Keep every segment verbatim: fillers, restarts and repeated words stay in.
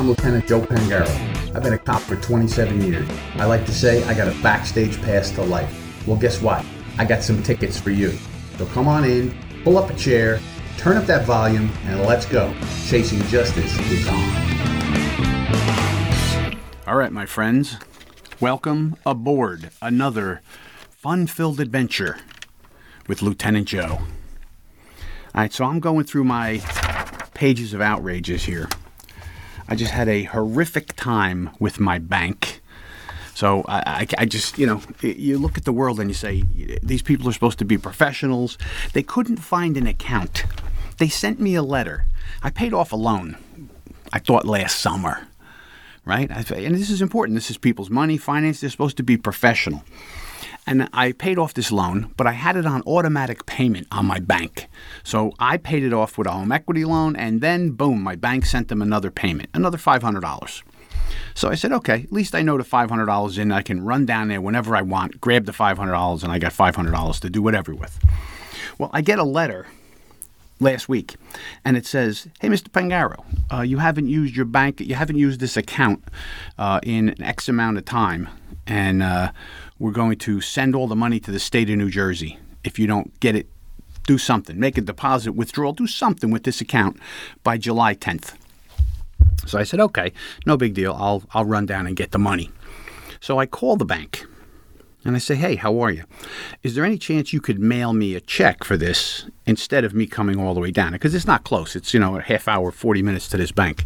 I'm Lieutenant Joe Pangaro. I've been a cop for twenty-seven years. I like to say I got a backstage pass to life. Well, guess what? I got some tickets for you. So come on in, pull up a chair, turn up that volume, and let's go. Chasing Justice is on. All right, my friends. Welcome aboard another fun-filled adventure with Lieutenant Joe. All right, so I'm going through my pages of outrages here. I just had a horrific time with my bank. So I, I, I just, you know, you look at the world and you say, these people are supposed to be professionals. They couldn't find an account. They sent me a letter. I paid off a loan, I thought last summer. Right? And this is important. This is people's money, finance. They're supposed to be professional. And I paid off this loan, but I had it on automatic payment on my bank. So I paid it off with a home equity loan, and then, boom, my bank sent them another payment, another five hundred dollars. So I said, okay, at least I know the five hundred dollars in. I can run down there whenever I want, grab the five hundred dollars, and I got five hundred dollars to do whatever with. Well, I get a letter last week, and it says, hey, Mister Pangaro, uh, you haven't used your bank, you haven't used this account uh, in an X amount of time, and uh, we're going to send all the money to the state of New Jersey. If you don't get it, do something. Make a deposit, withdrawal, do something with this account by July tenth. So I said, okay, no big deal. I'll, I'll run down and get the money. So I call the bank. And I say, hey, how are you? Is there any chance you could mail me a check for this instead of me coming all the way down? Because it's not close. It's, you know, a half hour, forty minutes to this bank.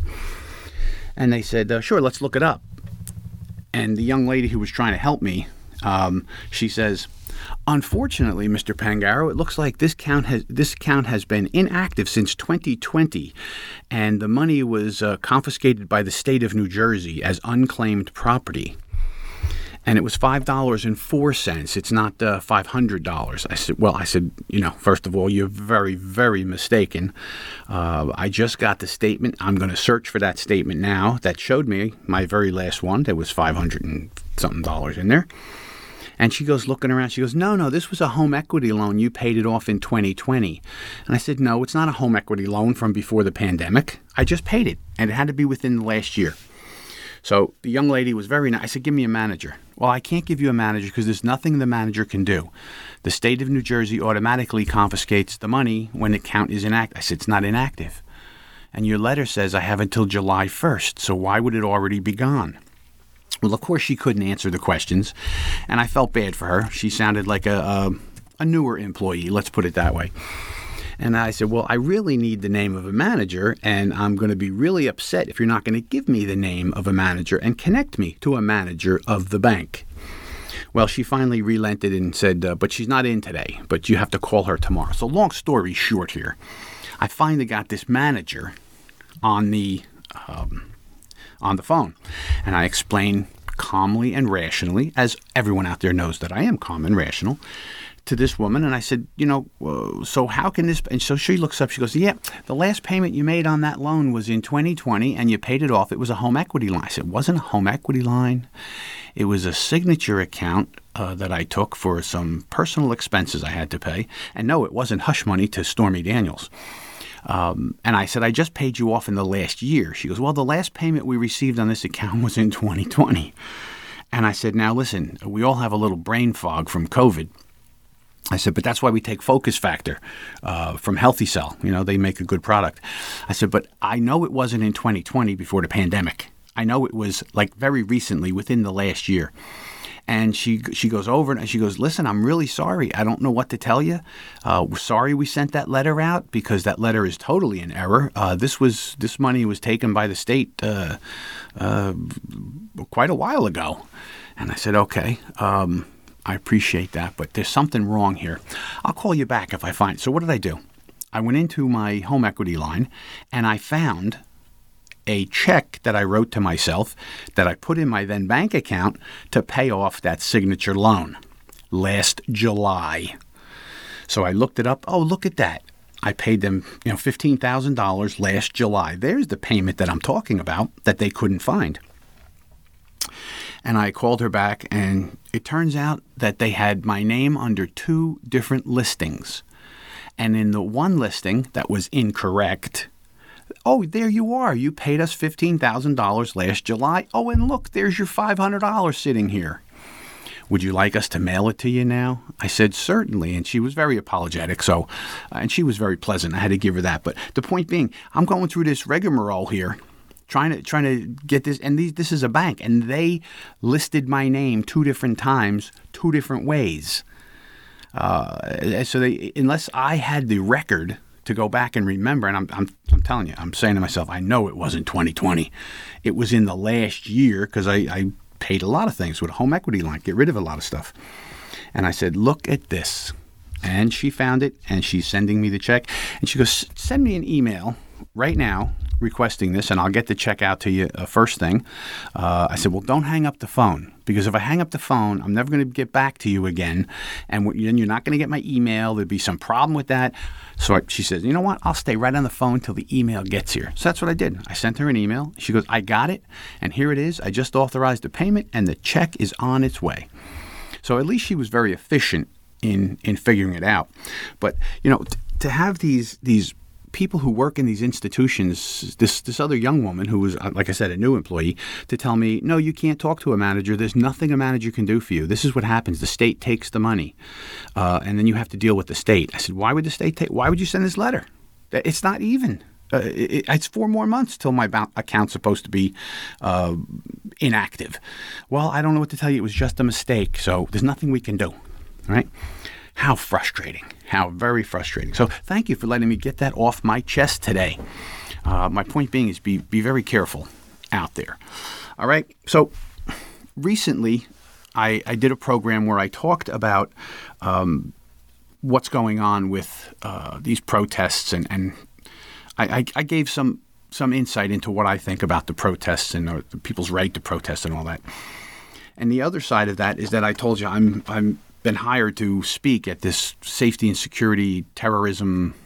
And they said, uh, sure, let's look it up. And the young lady who was trying to help me, um, she says, unfortunately, Mister Pangaro, it looks like this account has this account has been inactive since twenty twenty, and the money was uh, confiscated by the state of New Jersey as unclaimed property. And it was five dollars and four cents. It's not uh, five hundred dollars. I said, well, I said, you know, first of all, you're very, very mistaken. Uh, I just got the statement. I'm going to search for that statement now. That showed me my very last one. There was five hundred and something dollars in there. And she goes looking around. She goes, no, no, this was a home equity loan. You paid it off in twenty twenty. And I said, no, it's not a home equity loan from before the pandemic. I just paid it. And it had to be within the last year. So the young lady was very nice. I said, give me a manager. Well, I can't give you a manager because there's nothing the manager can do. The state of New Jersey automatically confiscates the money when the account is inactive. I said, it's not inactive. And your letter says I have until July first, so why would it already be gone? Well, of course, she couldn't answer the questions, and I felt bad for her. She sounded like a, a, a newer employee, let's put it that way. And I said, well, I really need the name of a manager, and I'm going to be really upset if you're not going to give me the name of a manager and connect me to a manager of the bank. Well, she finally relented and said, uh, but she's not in today, but you have to call her tomorrow. So long story short here, I finally got this manager on the um, on the phone, and I explained calmly and rationally, as everyone out there knows that I am calm and rational, to this woman, and I said, you know, uh, so how can this, and so she looks up, she goes, yeah, the last payment you made on that loan was in twenty twenty, and you paid it off. It was a home equity line. I said, it wasn't a home equity line. It was a signature account uh, that I took for some personal expenses I had to pay, and no, it wasn't hush money to Stormy Daniels. Um, and I said, I just paid you off in the last year. She goes, well, the last payment we received on this account was in twenty twenty. And I said, now listen, we all have a little brain fog from COVID. I said, but that's why we take Focus Factor uh, from Healthy Cell. You know, they make a good product. I said, but I know it wasn't in twenty twenty before the pandemic. I know it was like very recently, within the last year. And she she goes over and she goes, listen, I'm really sorry. I don't know what to tell you. Uh, we're sorry we sent that letter out because that letter is totally in error. Uh, this was this money was taken by the state uh, uh, quite a while ago. And I said, okay. Um, I appreciate that, but there's something wrong here. I'll call you back if I find it. So what did I do? I went into my home equity line, and I found a check that I wrote to myself that I put in my then bank account to pay off that signature loan last July. So I looked it up. Oh, look at that. I paid them, you know, fifteen thousand dollars last July. There's the payment that I'm talking about that they couldn't find. And I called her back, and it turns out that they had my name under two different listings. And in the one listing that was incorrect, Oh, there you are. You paid us fifteen thousand dollars last July. Oh, and look, there's your five hundred dollars sitting here. Would you like us to mail it to you now? I said, certainly. And she was very apologetic. So, uh, and she was very pleasant. I had to give her that. But the point being, I'm going through this rigmarole here, trying to trying to get this. And these, this is a bank. And they listed my name two different times, two different ways. Uh, so they, unless I had the record to go back and remember, and I'm, I'm I'm telling you, I'm saying to myself, I know it wasn't twenty twenty. It was in the last year because I, I paid a lot of things with a home equity line, get rid of a lot of stuff. And I said, look at this. And she found it, and she's sending me the check. And she goes, send me an email right now requesting this, and I'll get the check out to you uh, first thing. Uh, I said, well, don't hang up the phone, because if I hang up the phone, I'm never going to get back to you again, and then you're not going to get my email. There'd be some problem with that. So I, she says, you know what? I'll stay right on the phone till the email gets here. So that's what I did. I sent her an email. She goes, I got it, and here it is. I just authorized the payment, and the check is on its way. So at least she was very efficient in in figuring it out. But, you know, t- to have these these people who work in these institutions, this this other young woman who was, like I said, a new employee, to tell me, no, you can't talk to a manager. There's nothing a manager can do for you. This is what happens. The state takes the money, uh, and then you have to deal with the state. I said, why would the state take, why would you send this letter? It's not even. Uh, it, it's four more months till my ba- account's supposed to be uh, inactive. Well, I don't know what to tell you. It was just a mistake, so there's nothing we can do, right? How frustrating. How very frustrating. So thank you for letting me get that off my chest today. Uh, my point being is be, be very careful out there. All right. So recently I, I did a program where I talked about um, what's going on with uh, these protests, and, and I, I, I gave some some insight into what I think about the protests and uh, the people's right to protest and all that. And the other side of that is that I told you I'm I'm been hired to speak at this safety and security terrorism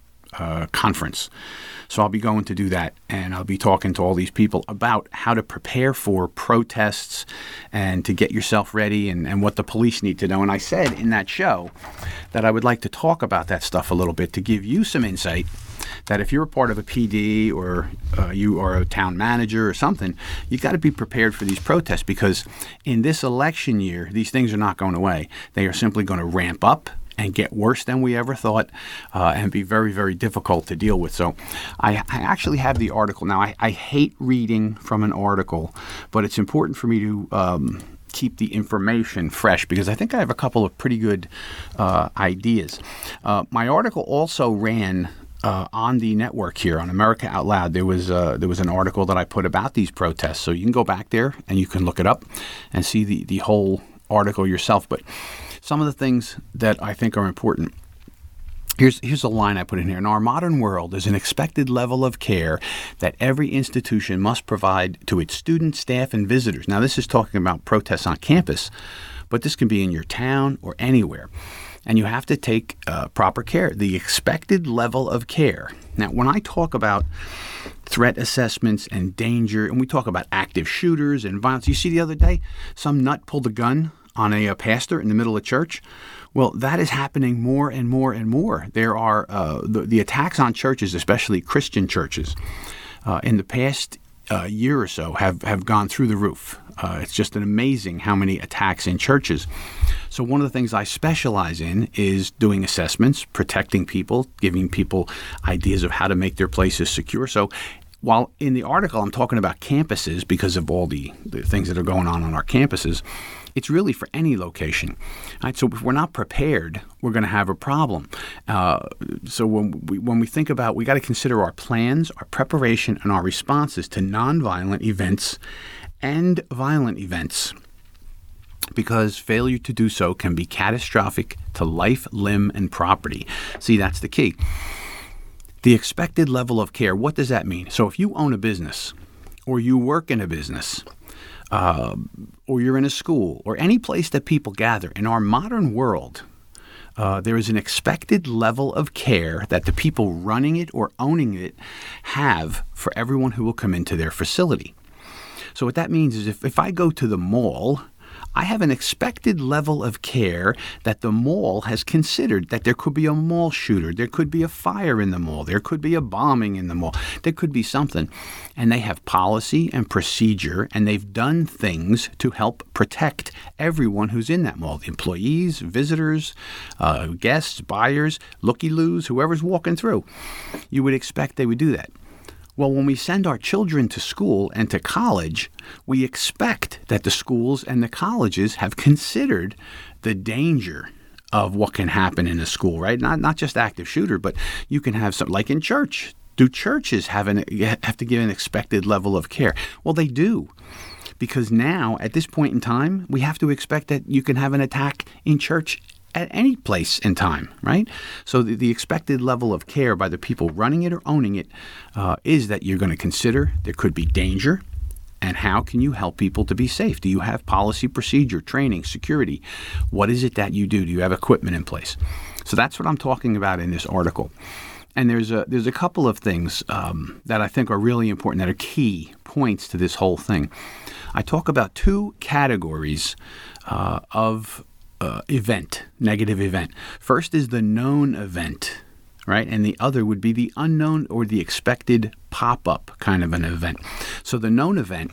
uh, conference. So I'll be going to do that, and I'll be talking to all these people about how to prepare for protests and to get yourself ready, and, and what the police need to know. And I said in that show that I would like to talk about that stuff a little bit to give you some insight that if you're a part of a P D or uh, you are a town manager or something, you got to be prepared for these protests, because in this election year, these things are not going away. They are simply going to ramp up and get worse than we ever thought, uh, and be very, very difficult to deal with. So I, I actually have the article. Now, I, I hate reading from an article, but it's important for me to um, keep the information fresh, because I think I have a couple of pretty good uh, ideas. Uh, my article also ran Uh, on the network here on America Out Loud. There was uh, there was an article that I put about these protests, so you can go back there and you can look it up and see the, the whole article yourself. But some of the things that I think are important. Here's here's a line I put in here. In our modern world, there's an expected level of care that every institution must provide to its students, staff, and visitors. Now, this is talking about protests on campus, but this can be in your town or anywhere. And you have to take uh, proper care, the expected level of care. Now, when I talk about threat assessments and danger, and we talk about active shooters and violence, you see the other day, some nut pulled a gun on a, a pastor in the middle of church. Well, that is happening more and more and more. There are uh, the, the attacks on churches, especially Christian churches, uh, in the past uh, year or so have, have gone through the roof. Uh, it's just an amazing how many attacks in churches. So one of the things I specialize in is doing assessments, protecting people, giving people ideas of how to make their places secure. So while in the article I'm talking about campuses because of all the, the things that are going on on our campuses, it's really for any location. Right? So if we're not prepared, we're going to have a problem. Uh, so when we, when we think about, we got to consider our plans, our preparation, and our responses to nonviolent events and violent events, because failure to do so can be catastrophic to life, limb, and property. See, that's the key. The expected level of care, what does that mean? So if you own a business, or you work in a business, uh, or you're in a school, or any place that people gather, in our modern world, uh, there is an expected level of care that the people running it or owning it have for everyone who will come into their facility. So what that means is if, if I go to the mall, I have an expected level of care that the mall has considered, that there could be a mall shooter, there could be a fire in the mall, there could be a bombing in the mall, there could be something. And they have policy and procedure, and they've done things to help protect everyone who's in that mall, the employees, visitors, uh, guests, buyers, looky-loos, whoever's walking through. You would expect they would do that. Well, when we send our children to school and to college, we expect that the schools and the colleges have considered the danger of what can happen in a school, right? Not not just active shooter, but you can have something like in church. Do churches have an have to give an expected level of care? Well, they do. Because now, at this point in time, we have to expect that you can have an attack in church at any place in time, right? So the, the expected level of care by the people running it or owning it uh, is that you're going to consider there could be danger, and how can you help people to be safe? Do you have policy, procedure, training, security? What is it that you do? Do you have equipment in place? So that's what I'm talking about in this article. And there's a there's a couple of things um, that I think are really important, that are key points to this whole thing. I talk about two categories uh, of Uh, event, negative event. First is the known event, right? And the other would be the unknown or the expected pop-up kind of an event. So the known event,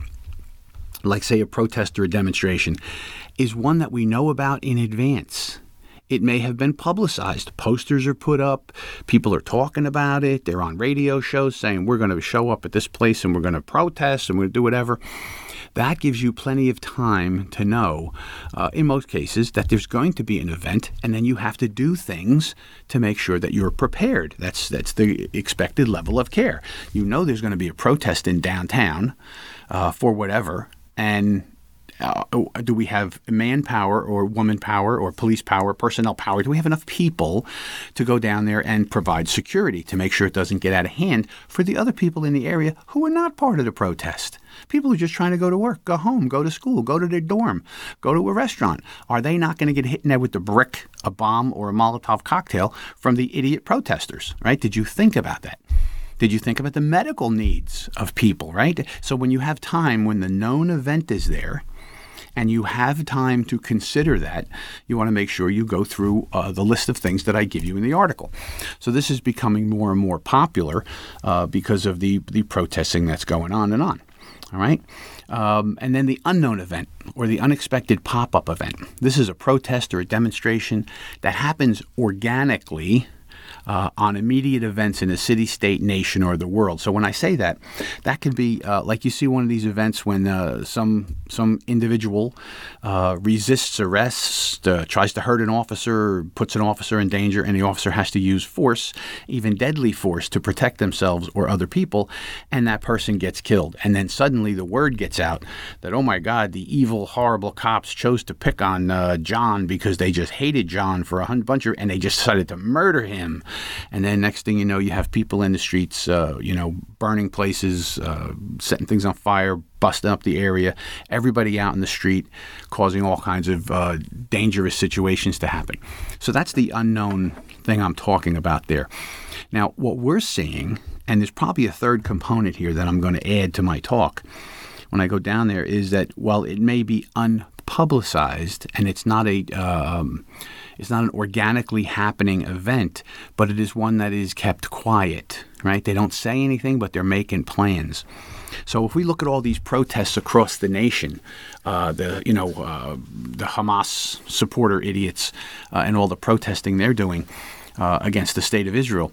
like say a protest or a demonstration, is one that we know about in advance. It may have been publicized. Posters are put up. People are talking about it. They're on radio shows saying we're going to show up at this place and we're going to protest and we're going to do whatever. That gives you plenty of time to know, uh, in most cases, that there's going to be an event, and then you have to do things to make sure that you're prepared. That's that's the expected level of care. You know there's going to be a protest in downtown uh, for whatever, and Uh, do we have manpower or woman power or police power, personnel power? Do we have enough people to go down there and provide security to make sure it doesn't get out of hand for the other people in the area who are not part of the protest? People who are just trying to go to work, go home, go to school, go to their dorm, go to a restaurant. Are they not going to get hit in there with a brick, a bomb, or a Molotov cocktail from the idiot protesters, right? Did you think about that? Did you think about the medical needs of people, right? So when you have time, when the known event is there, and you have time to consider that, you want to make sure you go through uh, the list of things that I give you in the article. So this is becoming more and more popular uh, because of the, the protesting that's going on and on. All right? Um, and then the unknown event, or the unexpected pop-up event. This is a protest or a demonstration that happens organically Uh, on immediate events in a city, state, nation, or the world. So when I say that, that could be uh, like you see one of these events when uh, some some individual uh, resists arrest, uh, tries to hurt an officer, puts an officer in danger, and the officer has to use force, even deadly force, to protect themselves or other people, and that person gets killed. And then suddenly the word gets out that, oh my God, the evil, horrible cops chose to pick on uh, John because they just hated John for a hundred bunch of, and they just decided to murder him. And then next thing you know, you have people in the streets, uh, you know, burning places, uh, setting things on fire, busting up the area, everybody out in the street, causing all kinds of uh, dangerous situations to happen. So that's the unknown thing I'm talking about there. Now, what we're seeing, and there's probably a third component here that I'm going to add to my talk when I go down there, is that while it may be unpublicized and it's not a um, it's not an organically happening event, but it is one that is kept quiet, right? They don't say anything, but they're making plans. So if we look at all these protests across the nation, uh, the you know uh, the Hamas supporter idiots uh, and all the protesting they're doing uh, against the state of Israel,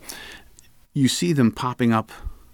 you see them popping up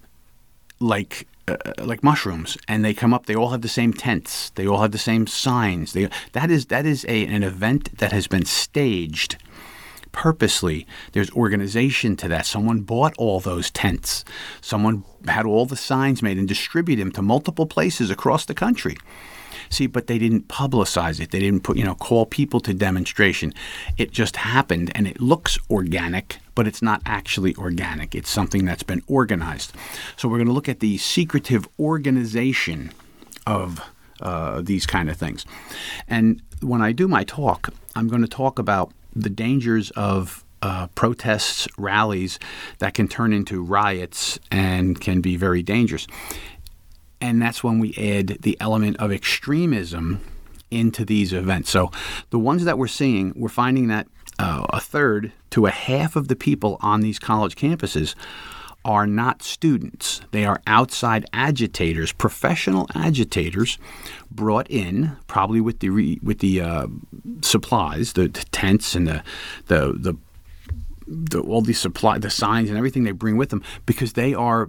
like uh, like mushrooms, and they come up. They all have the same tents. They all have the same signs. They, that is that is a an event that has been staged purposely. There's organization to that. Someone bought all those tents. Someone had all the signs made and distributed them to multiple places across the country. See, but they didn't publicize it. They didn't put, you know, call people to demonstration. It just happened, and it looks organic, but it's not actually organic. It's something that's been organized. So we're going to look at the secretive organization of uh, these kind of things. And when I do my talk, I'm going to talk about the dangers of uh, protests, rallies that can turn into riots and can be very dangerous. And that's when we add the element of extremism into these events. So the ones that we're seeing, we're finding that uh, a third to a half of the people on these college campuses are not students. They are outside agitators, professional agitators brought in, probably with the re, with the uh, supplies, the, the tents and the the the, the all the supply, the signs and everything they bring with them, because they are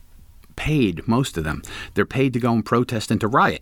paid. Most of them, they're paid to go and protest and to riot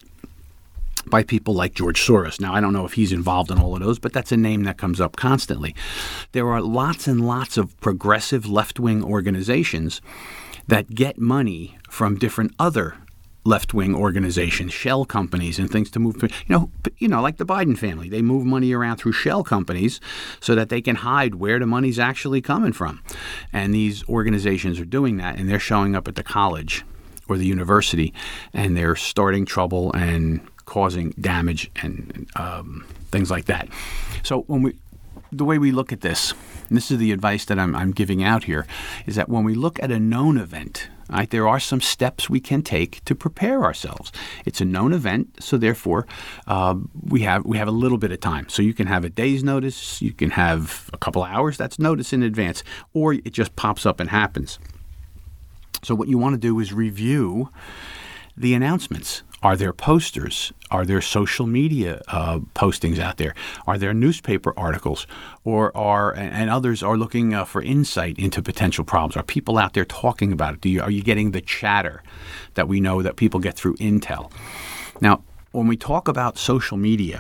by people like George Soros. Now, I don't know if he's involved in all of those, but that's a name that comes up constantly. There are lots and lots of progressive left-wing organizations that get money from different other left-wing organizations, shell companies and things to move, you know, you know, like the Biden family. They move money around through shell companies so that they can hide where the money's actually coming from. And these organizations are doing that, and they're showing up at the college or the university, and they're starting trouble and causing damage and um, things like that. So when we, the way we look at this, and this is the advice that I'm, I'm giving out here, is that when we look at a known event, right, there are some steps we can take to prepare ourselves. It's a known event, so therefore uh, we have we have a little bit of time. So you can have a day's notice, you can have a couple hours, that's notice in advance, or it just pops up and happens. So what you want to do is review the announcements. Are there posters? Are there social media uh, postings out there? Are there newspaper articles? Or are and others are looking uh, for insight into potential problems? Are people out there talking about it? Do you, are you getting the chatter that we know that people get through intel? Now, when we talk about social media,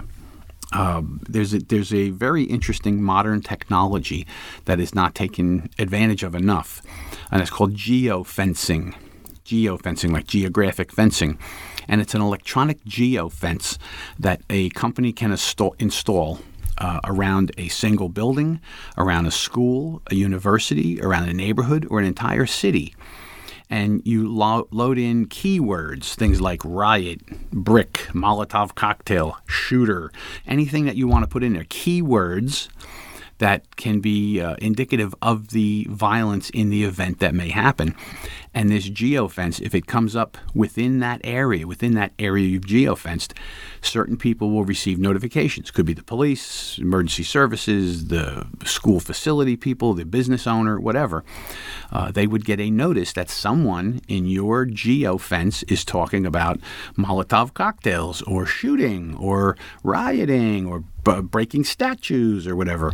um, there's a, there's a very interesting modern technology that is not taken advantage of enough, and it's called geofencing. Geofencing, like geographic fencing. And it's an electronic geofence that a company can install, install uh, around a single building, around a school, a university, around a neighborhood, or an entire city. And you lo- load in keywords, things like riot, brick, Molotov cocktail, shooter, anything that you want to put in there. Keywords that can be uh, indicative of the violence in the event that may happen. And this geofence, if it comes up within that area, within that area you've geofenced, certain people will receive notifications. Could be the police, emergency services, the school facility people, the business owner, whatever. Uh, they would get a notice that someone in your geofence is talking about Molotov cocktails or shooting or rioting or b- breaking statues or whatever.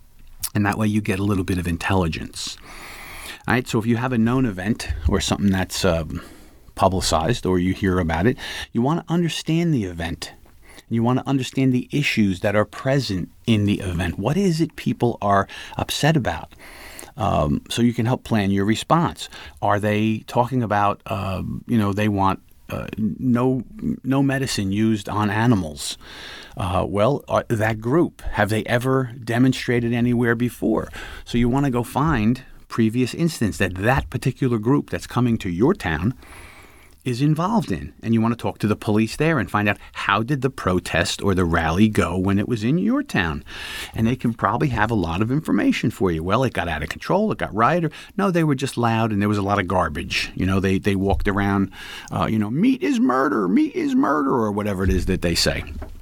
And that way you get a little bit of intelligence. All right, so if you have a known event or something that's um, publicized or you hear about it, you want to understand the event. You want to understand the issues that are present in the event. What is it people are upset about? Um, so you can help plan your response. Are they talking about, uh, you know, they want Uh, no no medicine used on animals? Uh, well, uh, that group, have they ever demonstrated anywhere before? So you want to go find previous instance that that particular group that's coming to your town is involved in. And you want to talk to the police there and find out, how did the protest or the rally go when it was in your town? And they can probably have a lot of information for you. Well, it got out of control, it got rioted. No, they were just loud and there was a lot of garbage. You know, they, they walked around, uh, you know, meat is murder, meat is murder, or whatever it is that they say.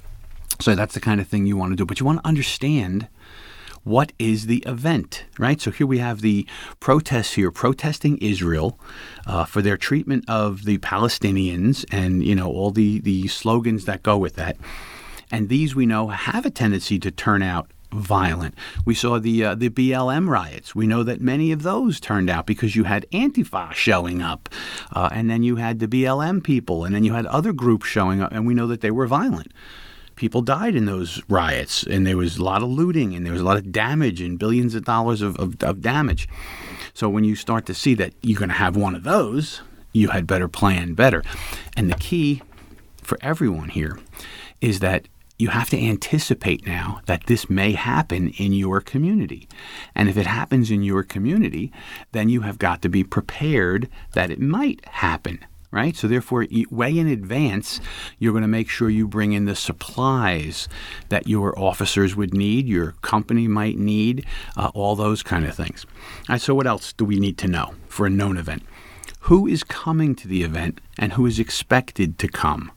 So that's the kind of thing you want to do. But you want to understand, what is the event, right? So here we have the protests here, protesting Israel uh, for their treatment of the Palestinians and, you know, all the, the slogans that go with that. And these, we know, have a tendency to turn out violent. We saw the uh, the B L M riots. We know that many of those turned out because you had Antifa showing up, uh, and then you had the B L M people, and then you had other groups showing up, and we know that they were violent. People died in those riots, and there was a lot of looting, and there was a lot of damage, and billions of dollars of, of, of damage. So when you start to see that you're going to have one of those, you had better plan better. And the key for everyone here is that you have to anticipate now that this may happen in your community. And if it happens in your community, then you have got to be prepared that it might happen. Right? So therefore, way in advance, you're going to make sure you bring in the supplies that your officers would need, your company might need, uh, all those kind of things. All right, so what else do we need to know for a known event? Who is coming to the event and who is expected to come?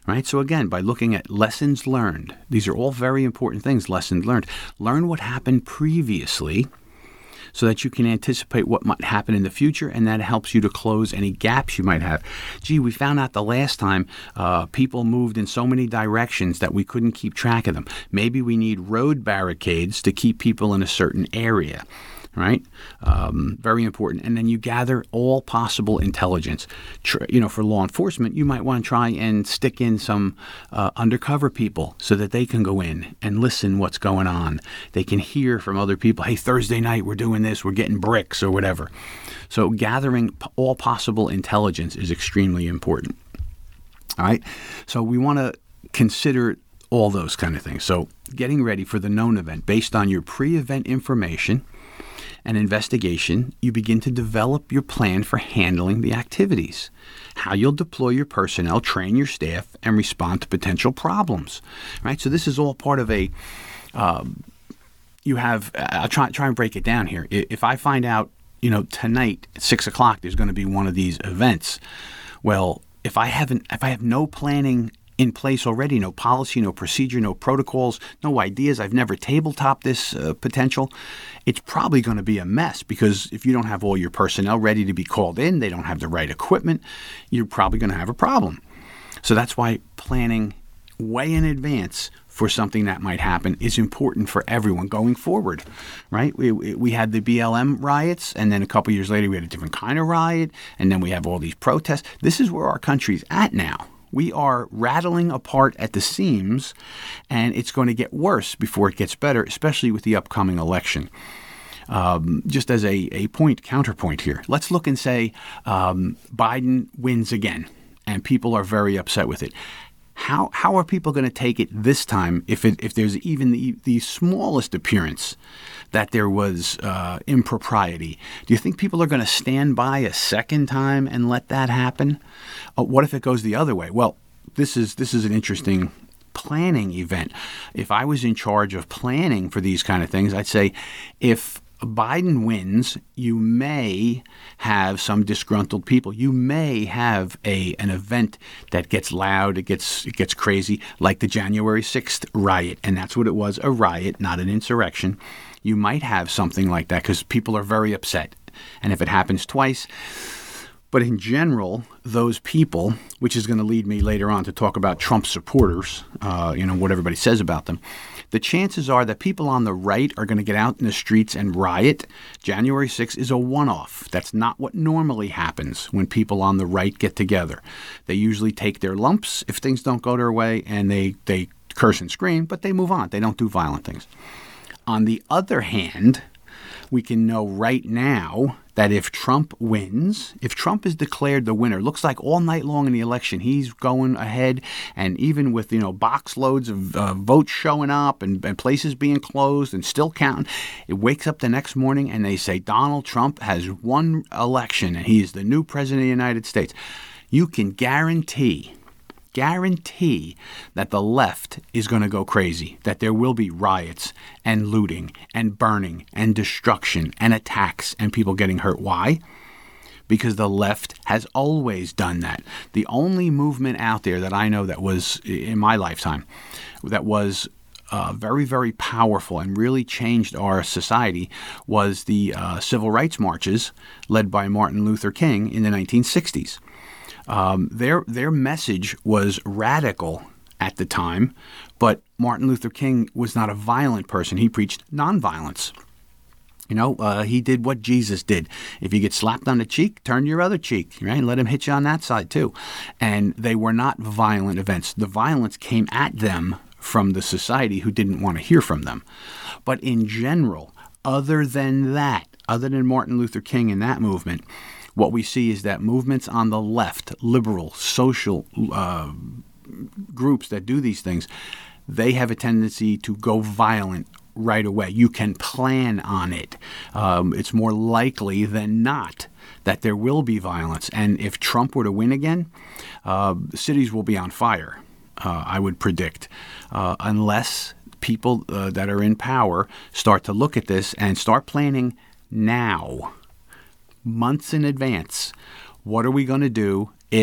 right? So again, by looking at lessons learned, these are all very important things, lessons learned. Learn what happened previously so that you can anticipate what might happen in the future, and that helps you to close any gaps you might have. Gee, we found out the last time uh, people moved in so many directions that we couldn't keep track of them. Maybe we need road barricades to keep people in a certain area. Right? Um, very important. And then you gather all possible intelligence. Tr- you know, for law enforcement, you might want to try and stick in some uh, undercover people so that they can go in and listen what's going on. They can hear from other people, hey, Thursday night we're doing this, we're getting bricks or whatever. So gathering p- all possible intelligence is extremely important. All right? So we want to consider all those kind of things. So getting ready for the known event based on your pre-event information and investigation, you begin to develop your plan for handling the activities, how you'll deploy your personnel, train your staff, and respond to potential problems. Right. So this is all part of a. Um, you have. I'll try try and break it down here. If I find out, you know, tonight at six o'clock, there's going to be one of these events. Well, if I haven't, if I have no planning in place already, no policy, no procedure, no protocols, no ideas, I've never tabletop this uh, potential, it's probably going to be a mess, because if you don't have all your personnel ready to be called in, they don't have the right equipment, you're probably going to have a problem. So that's why planning way in advance for something that might happen is important for everyone going forward, right? We we had the B L M riots, and then a couple years later we had a different kind of riot, and then we have all these protests. This is where our country's at now. We are rattling apart at the seams, and it's going to get worse before it gets better, especially with the upcoming election. Um, just as a, a point, counterpoint here, let's look and say um, Biden wins again, and people are very upset with it. How how are people going to take it this time if it, if there's even the, the smallest appearance that there was uh, impropriety? Do you think people are going to stand by a second time and let that happen? Uh, what if it goes the other way? Well, this is this is an interesting planning event. If I was in charge of planning for these kind of things, I'd say if Biden wins, you may have some disgruntled people. You may have a an event that gets loud, it gets it gets crazy, like the January sixth riot, and that's what it was, a riot, not an insurrection. You might have something like that because people are very upset, and if it happens twice. But in general, those people, which is going to lead me later on to talk about Trump supporters, uh, you know, what everybody says about them, the chances are that people on the right are going to get out in the streets and riot. January sixth is a one-off. That's not what normally happens when people on the right get together. They usually take their lumps if things don't go their way, and they, they curse and scream, but they move on. They don't do violent things. On the other hand, we can know right now that if Trump wins, if Trump is declared the winner, looks like all night long in the election, he's going ahead, and even with, you know, box loads of uh, votes showing up and, and places being closed and still counting, it wakes up the next morning and they say Donald Trump has won election and he is the new president of the United States. You can guarantee guarantee that the left is going to go crazy, that there will be riots and looting and burning and destruction and attacks and people getting hurt. Why? Because the left has always done that. The only movement out there that I know that was in my lifetime that was uh, very, very powerful and really changed our society was the uh, civil rights marches led by Martin Luther King in the nineteen sixties. Um, their their message was radical at the time, but Martin Luther King was not a violent person. He preached nonviolence. You know, uh, he did what Jesus did. If you get slapped on the cheek, turn your other cheek, right? Let him hit you on that side too. And they were not violent events. The violence came at them from the society who didn't want to hear from them. But in general, other than that, other than Martin Luther King and that movement, what we see is that movements on the left, liberal, social uh, groups that do these things, they have a tendency to go violent right away. You can plan on it. Um, it's more likely than not that there will be violence. And if Trump were to win again, uh, cities will be on fire, uh, I would predict, uh, unless people uh, that are in power start to look at this and start planning now. Months in advance. What are we going to do if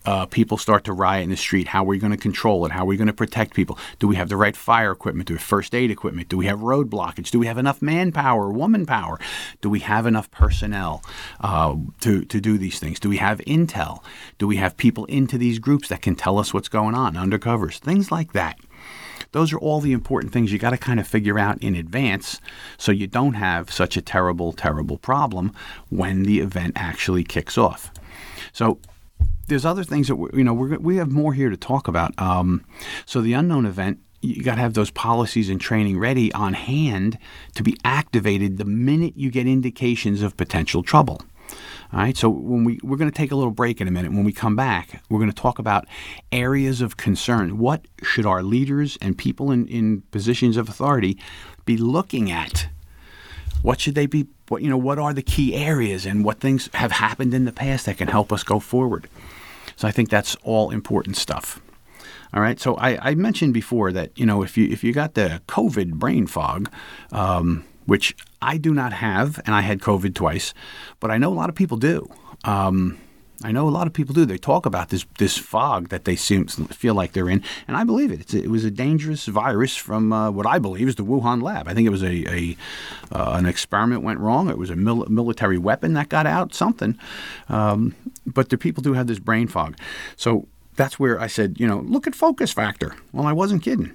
uh, people start to riot in the street, how are we going to control it? How are we going to protect people? Do we have the right fire equipment? Do we have first aid equipment? Do we have road blockage? Do we have enough manpower, woman power? Do we have enough personnel uh, to, to do these things? Do we have intel? Do we have people into these groups that can tell us what's going on, undercovers, things like that? Those are all the important things you got to kind of figure out in advance so you don't have such a terrible, terrible problem when the event actually kicks off. So there's other things that, we, you know, we're, we have more here to talk about. Um, so the unknown event, you got to have those policies and training ready on hand to be activated the minute you get indications of potential trouble. All right, so when we, we're going to take a little break in a minute. When we come back, we're going to talk about areas of concern. What should our leaders and people in, in positions of authority be looking at? What should they be, what, you know, what are the key areas and what things have happened in the past that can help us go forward? So I think that's all important stuff. All right, so I, I mentioned before that, you know, if you if you got the COVID brain fog, um, which I do not have, and I had COVID twice, but I know a lot of people do. Um, I know a lot of people do. They talk about this this fog that they seem feel like they're in, and I believe it. It's a, it was a dangerous virus from uh, what I believe is the Wuhan lab. I think it was a, a uh, an experiment went wrong. It was a mil- military weapon that got out, something. Um, but the people do have this brain fog. So that's where I said, you know, look at Focus Factor. Well, I wasn't kidding.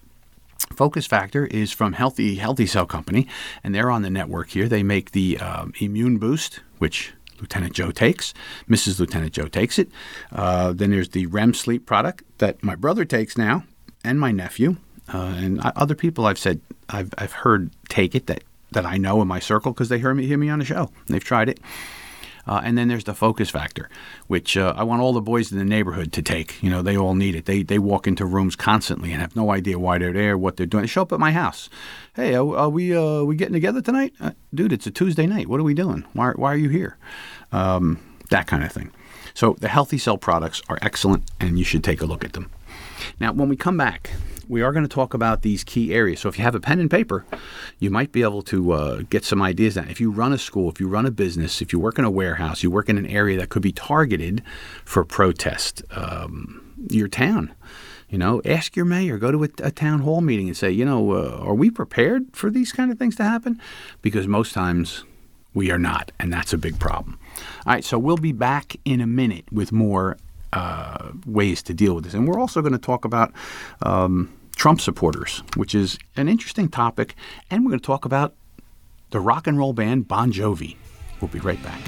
Focus Factor is from Healthy Healthy Cell Company, and they're on the network here. They make the um, Immune Boost, which Lieutenant Joe takes. Missus Lieutenant Joe takes it. Uh, then there's the R E M sleep product that my brother takes now, and my nephew, uh, and I, other people I've said I've I've heard take it that, that I know in my circle because they hear me hear me on the show. They've tried it. Uh, and then there's the Focus Factor, which uh, I want all the boys in the neighborhood to take. You know, they all need it. They they walk into rooms constantly and have no idea why they're there, what they're doing. They show up at my house. Hey, are, are we uh, we getting together tonight? Uh, dude, it's a Tuesday night. What are we doing? Why, why are you here? Um, that kind of thing. So the Healthy Cell products are excellent, and you should take a look at them. Now, when we come back, we are going to talk about these key areas. So if you have a pen and paper, you might be able to uh, get some ideas down. If you run a school, if you run a business, if you work in a warehouse, you work in an area that could be targeted for protest, um, your town, you know, ask your mayor, go to a, a town hall meeting and say, you know, uh, are we prepared for these kind of things to happen? Because most times we are not, and that's a big problem. All right, so we'll be back in a minute with more uh, ways to deal with this. And we're also going to talk about um, Trump supporters, which is an interesting topic. And we're going to talk about the rock and roll band Bon Jovi. We'll be right back.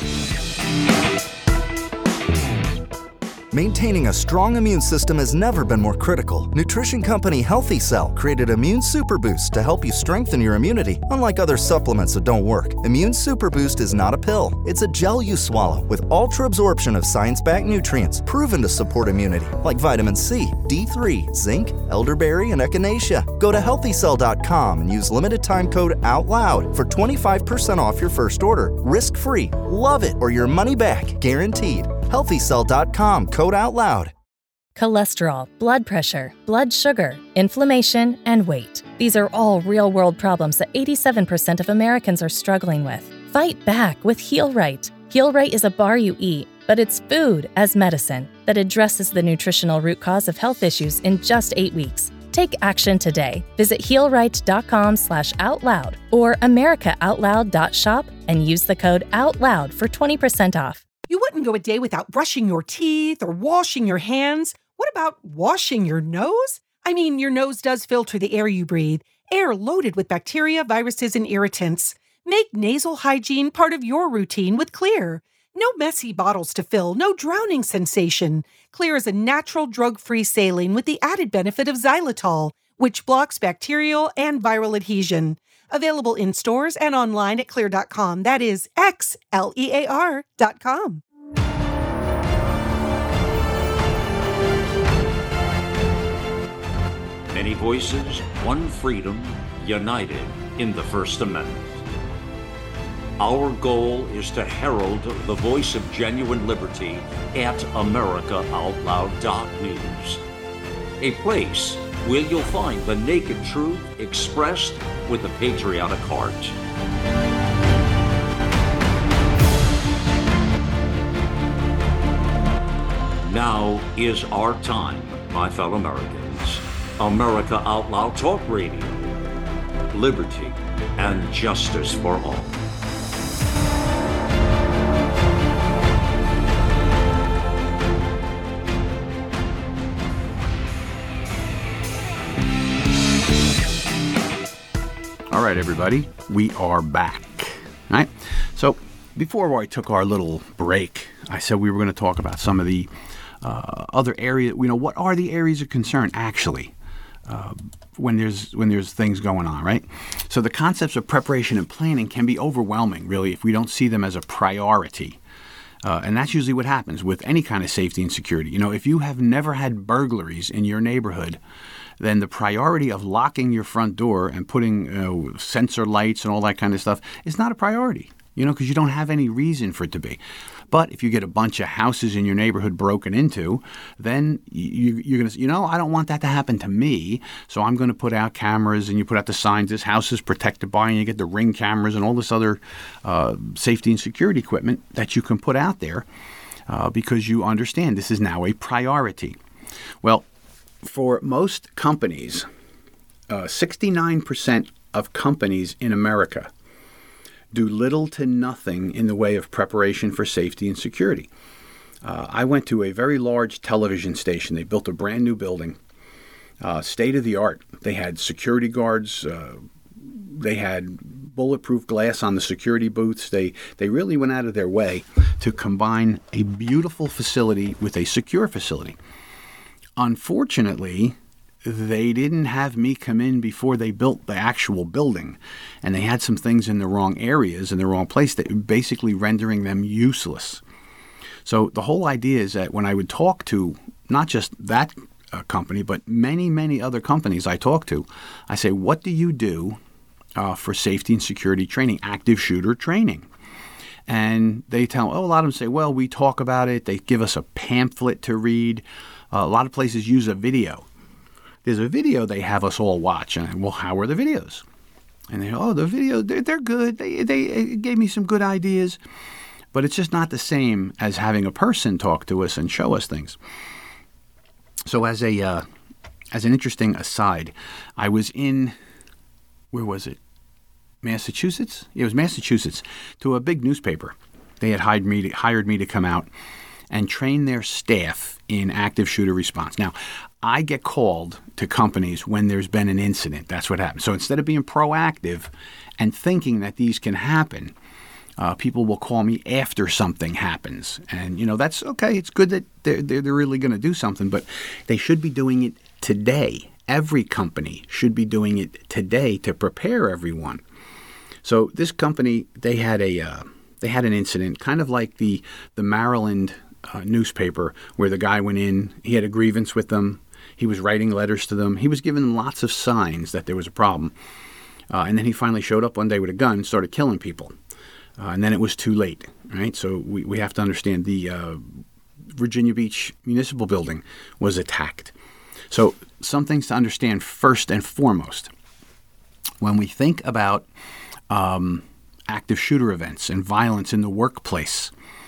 Maintaining a strong immune system has never been more critical. Nutrition company Healthy Cell created Immune Super Boost to help you strengthen your immunity. Unlike other supplements that don't work, Immune Super Boost is not a pill. It's a gel you swallow with ultra absorption of science-backed nutrients proven to support immunity, like vitamin C, D three, zinc, elderberry, and echinacea. Go to healthy cell dot com and use limited time code OUTLOUD for twenty-five percent off your first order. Risk-free. Love it or your money back. Guaranteed. healthy cell dot com, code OUTLOUD. Cholesterol, blood pressure, blood sugar, inflammation, and weight. These are all real-world problems that eighty-seven percent of Americans are struggling with. Fight back with HealRight. HealRight is a bar you eat, but it's food as medicine that addresses the nutritional root cause of health issues in just eight weeks. Take action today. Visit healright.com slash outloud or americaoutloud.shop and use the code OUTLOUD for twenty percent off. You wouldn't go a day without brushing your teeth or washing your hands. What about washing your nose? I mean, your nose does filter the air you breathe, air loaded with bacteria, viruses, and irritants. Make nasal hygiene part of your routine with Xlear. No messy bottles to fill, no drowning sensation. Xlear is a natural drug-free saline with the added benefit of xylitol, which blocks bacterial and viral adhesion. Available in stores and online at xlear dot com. That is X L E A R dot com. Many voices, one freedom, united in the First Amendment. Our goal is to herald the voice of genuine liberty at america out loud dot news, a place where you'll find the naked truth expressed with a patriotic heart. is our time, my fellow Americans. America Out Loud Talk Radio. Liberty and justice for all. All right, everybody, we are back. All right. So before I took our little break, I said we were going to talk about some of the uh, other areas. You know, what are the areas of concern actually uh, when there's when there's things going on, right? So the concepts of preparation and planning can be overwhelming, really, if we don't see them as a priority. Uh, and that's usually what happens with any kind of safety and security. You know, if you have never had burglaries in your neighborhood, then the priority of locking your front door and putting uh, sensor lights and all that kind of stuff is not a priority, you know, because you don't have any reason for it to be. But if you get a bunch of houses in your neighborhood broken into, then you, you're going to say, you know, I don't want that to happen to me, so I'm going to put out cameras, and you put out the signs, this house is protected by, and you get the Ring cameras and all this other uh, safety and security equipment that you can put out there uh, because you understand this is now a priority. Well, for most companies, uh, sixty-nine percent of companies in America do little to nothing in the way of preparation for safety and security. Uh, I went to a very large television station. They built a brand new building, uh, state of the art. They had security guards. Uh, they had bulletproof glass on the security booths. They they really went out of their way to combine a beautiful facility with a secure facility. Unfortunately, they didn't have me come in before they built the actual building, and they had some things in the wrong areas, in the wrong place, that were basically rendering them useless. So the whole idea is that when I would talk to not just that uh, company, but many, many other companies I talk to, I say, what do you do uh, for safety and security training, active shooter training? And they tell, oh, a lot of them say, well, we talk about it. They give us a pamphlet to read. Uh, a lot of places use a video. There's a video they have us all watch. And, well, how are the videos? And they oh, the videos, they're, they're good. They, they gave me some good ideas. But it's just not the same as having a person talk to us and show us things. So as a uh, as an interesting aside, I was in, where was it? Massachusetts? It was Massachusetts, to a big newspaper. They had hired me to, hired me to come out and train their staff in active shooter response. Now, I get called to companies when there's been an incident. That's what happens. So instead of being proactive and thinking that these can happen, uh, people will call me after something happens. And, you know, that's okay. It's good that they're, they're, they're really going to do something, but they should be doing it today. Every company should be doing it today to prepare everyone. So this company, they had a uh, they had an incident, kind of like the the Maryland uh, newspaper, where the guy went in. He had a grievance with them. He was writing letters to them. He was giving them lots of signs that there was a problem. Uh, and then he finally showed up one day with a gun and started killing people. Uh, and then it was too late, right? So we, we have to understand the uh, Virginia Beach Municipal Building was attacked. So some things to understand first and foremost. When we think about um, active shooter events and violence in the workplace,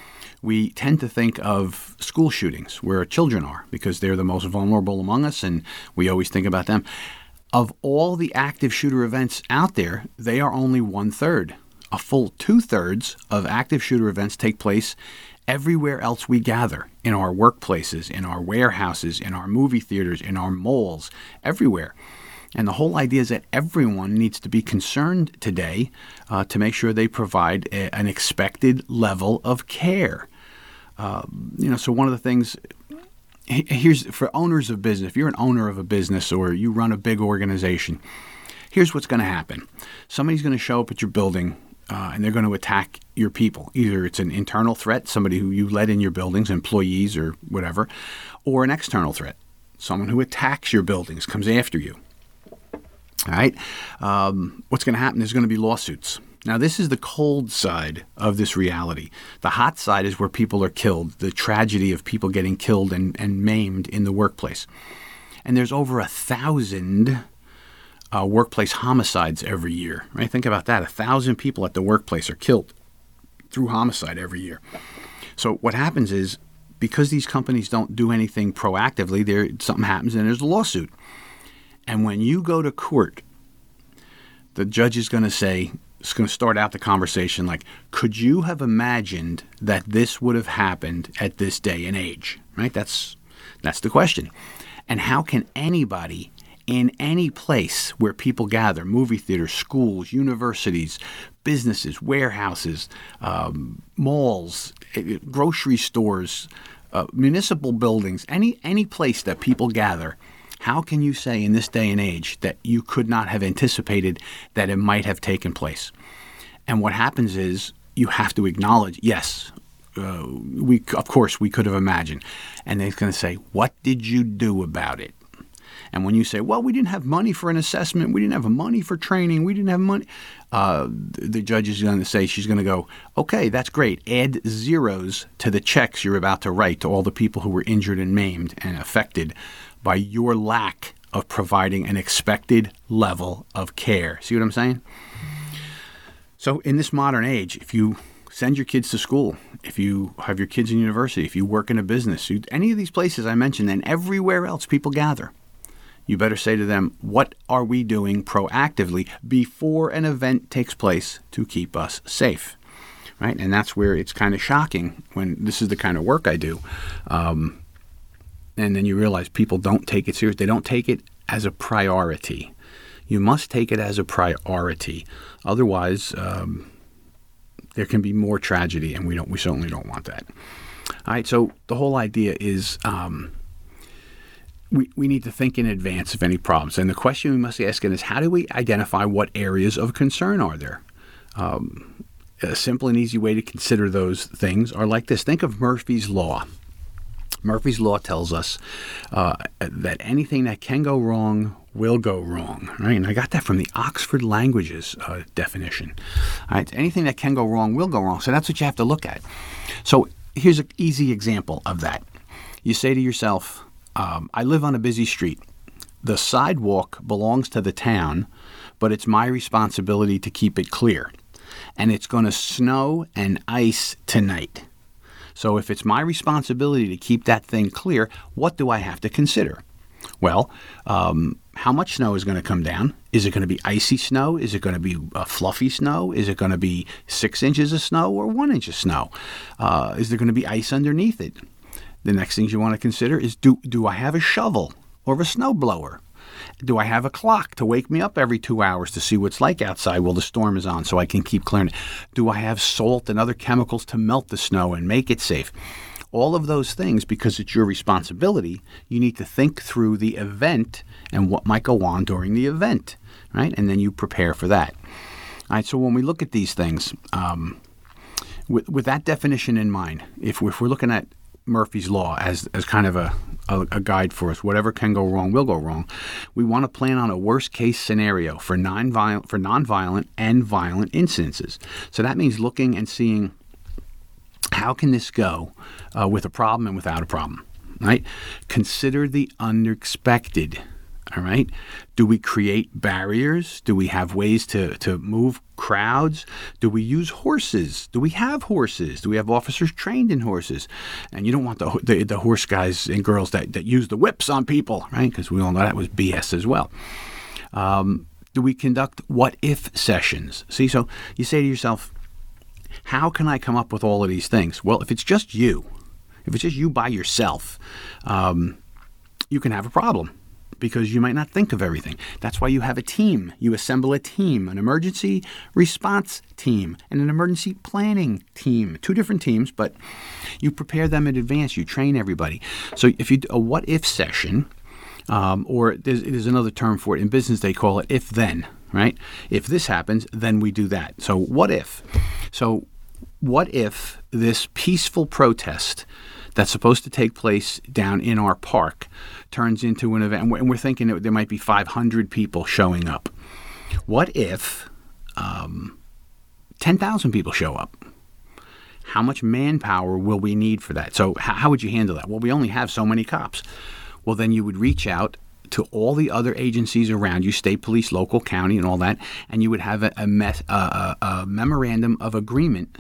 we tend to think of school shootings where children are, because they're the most vulnerable among us, and we always think about them. Of all the active shooter events out there, they are only one-third. A full two-thirds of active shooter events take place everywhere else we gather, in our workplaces, in our warehouses, in our movie theaters, in our malls, everywhere. And the whole idea is that everyone needs to be concerned today uh, to make sure they provide a, an expected level of care. Uh, you know, so one of the things, here's for owners of business, if you're an owner of a business or you run a big organization, here's what's going to happen. Somebody's going to show up at your building uh, and they're going to attack your people. Either it's an internal threat, somebody who you let in your buildings, employees or whatever, or an external threat, someone who attacks your buildings, comes after you. All right. Um, what's going to happen is going to be lawsuits. Now, this is the cold side of this reality. The hot side is where people are killed, the tragedy of people getting killed and, and maimed in the workplace. And there's over a thousand uh, workplace homicides every year. Right? Think about that. A thousand people at the workplace are killed through homicide every year. So what happens is because these companies don't do anything proactively, there something happens and there's a lawsuit. And when you go to court, the judge is going to say, it's going to start out the conversation like, could you have imagined that this would have happened at this day and age? Right? That's that's the question. And how can anybody in any place where people gather, movie theaters, schools, universities, businesses, warehouses, um, malls, grocery stores, uh, municipal buildings, any any place that people gather, how can you say in this day and age that you could not have anticipated that it might have taken place? And what happens is you have to acknowledge, yes, uh, we of course we could have imagined. And they're going to say, what did you do about it? And when you say, well, we didn't have money for an assessment, we didn't have money for training, we didn't have money, uh, the judge is going to say, she's going to go, okay, that's great. Add zeros to the checks you're about to write to all the people who were injured and maimed and affected by your lack of providing an expected level of care. See what I'm saying? So in this modern age, if you send your kids to school, if you have your kids in university, if you work in a business, you, any of these places I mentioned and everywhere else people gather, you better say to them, what are we doing proactively before an event takes place to keep us safe? Right? And that's where it's kind of shocking when this is the kind of work I do. Um, and then you realize people don't take it serious. They don't take it as a priority. You must take it as a priority. Otherwise, um, there can be more tragedy, and we don't. We certainly don't want that. All right. So the whole idea is um, we we need to think in advance of any problems. And the question we must be asking is, how do we identify what areas of concern are there? Um, a simple and easy way to consider those things are like this. Think of Murphy's Law. Murphy's Law tells us uh, that anything that can go wrong will go wrong, right? And I got that from the Oxford Languages uh, definition. All right, anything that can go wrong will go wrong. So that's what you have to look at. So here's an easy example of that. You say to yourself, um, I live on a busy street. The sidewalk belongs to the town, but it's my responsibility to keep it clear. And it's going to snow and ice tonight. So if it's my responsibility to keep that thing clear, what do I have to consider? Well, um, how much snow is going to come down? Is it going to be icy snow? Is it going to be uh, fluffy snow? Is it going to be six inches of snow or one inch of snow? Uh, is there going to be ice underneath it? The next things you want to consider is, do, do I have a shovel or a snow blower? Do I have a clock to wake me up every two hours to see what's like outside while the storm is on so I can keep clearing it? Do I have salt and other chemicals to melt the snow and make it safe? All of those things, because it's your responsibility, you need to think through the event and what might go on during the event, right? And then you prepare for that. All right, so when we look at these things, um, with, with that definition in mind, if we're, if we're looking at Murphy's Law as, as kind of a, a, a guide for us, whatever can go wrong will go wrong, we want to plan on a worst-case scenario for non-violent, for non-violent and violent incidences. So that means looking and seeing, how can this go uh, with a problem and without a problem, right? Consider the unexpected, all right? Do we create barriers? Do we have ways to, to move crowds? Do we use horses? Do we have horses? Do we have officers trained in horses? And you don't want the the, the horse guys and girls that, that use the whips on people, right? Because we all know that was B S as well. Um, do we conduct what-if sessions? See, so you say to yourself, how can I come up with all of these things? Well, if it's just you, if it's just you by yourself, um, you can have a problem because you might not think of everything. That's why you have a team. You assemble a team, an emergency response team and an emergency planning team. Two different teams, but you prepare them in advance. You train everybody. So if you do a what-if session, um, or there's, there's another term for it. In business, they call it if-then. Right? If this happens, then we do that. So what if? So what if this peaceful protest that's supposed to take place down in our park turns into an event, and we're thinking that there might be five hundred people showing up. What if um, ten thousand people show up? How much manpower will we need for that? So how, how would you handle that? Well, we only have so many cops. Well, then you would reach out to all the other agencies around you, state police, local, county, and all that, and you would have a, a, met, a, a, a memorandum of agreement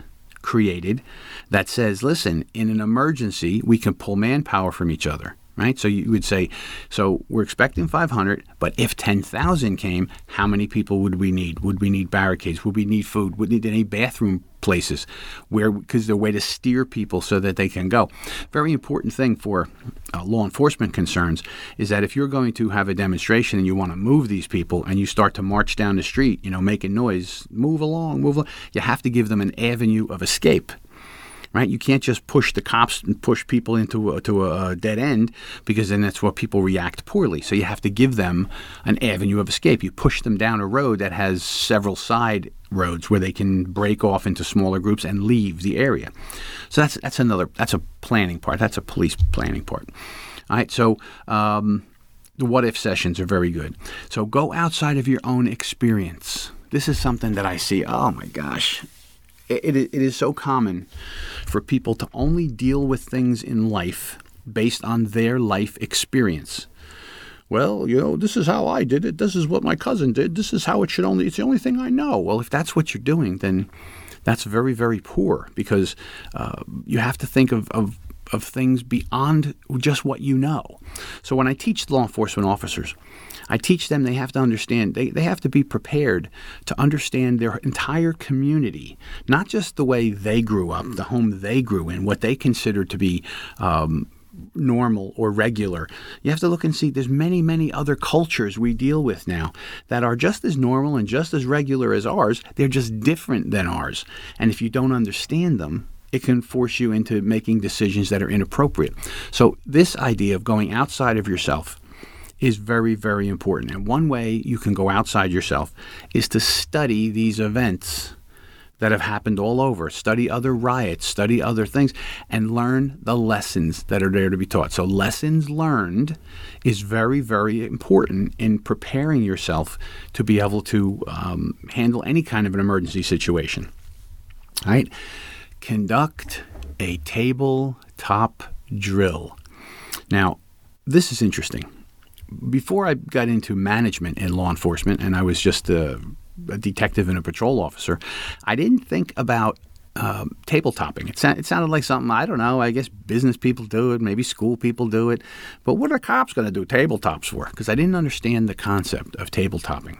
created that says, listen, in an emergency, we can pull manpower from each other. Right? So you would say, so we're expecting five hundred, but if ten thousand came, how many people would we need? Would we need barricades? Would we need food? Would we need any bathroom places? Where, because there's a way to steer people so that they can go. Very important thing for uh, law enforcement concerns is that if you're going to have a demonstration and you want to move these people and you start to march down the street, you know, making noise, move along, move along, you have to give them an avenue of escape. Right? You can't just push the cops and push people into a, to a dead end, because then that's what people react poorly. So you have to give them an avenue of escape. You push them down a road that has several side roads where they can break off into smaller groups and leave the area. So that's that's another that's a planning part. That's a police planning part. All right. So um, the what if sessions are very good. So go outside of your own experience. This is something that I see. Oh my gosh. It, it, it is so common for people to only deal with things in life based on their life experience. Well, you know, this is how I did it. This is what my cousin did. This is how it should only, it's the only thing I know. Well, if that's what you're doing, then that's very, very poor, because uh, you have to think of, of, of things beyond just what you know. So when I teach law enforcement officers, I teach them they have to understand, they, they have to be prepared to understand their entire community, not just the way they grew up, the home they grew in, what they consider to be um, normal or regular. You have to look and see there's many, many other cultures we deal with now that are just as normal and just as regular as ours. They're just different than ours. And if you don't understand them, it can force you into making decisions that are inappropriate. So this idea of going outside of yourself is very, very important. And one way you can go outside yourself is to study these events that have happened all over, study other riots, study other things, and learn the lessons that are there to be taught. So lessons learned is very, very important in preparing yourself to be able to um, handle any kind of an emergency situation. All right? Conduct a tabletop drill. Now, this is interesting. Before I got into management in law enforcement, and I was just a, a detective and a patrol officer, I didn't think about um, tabletopping. It, sa- it sounded like something, I don't know, I guess business people do it, maybe school people do it. But what are cops going to do tabletops for? Because I didn't understand the concept of tabletopping.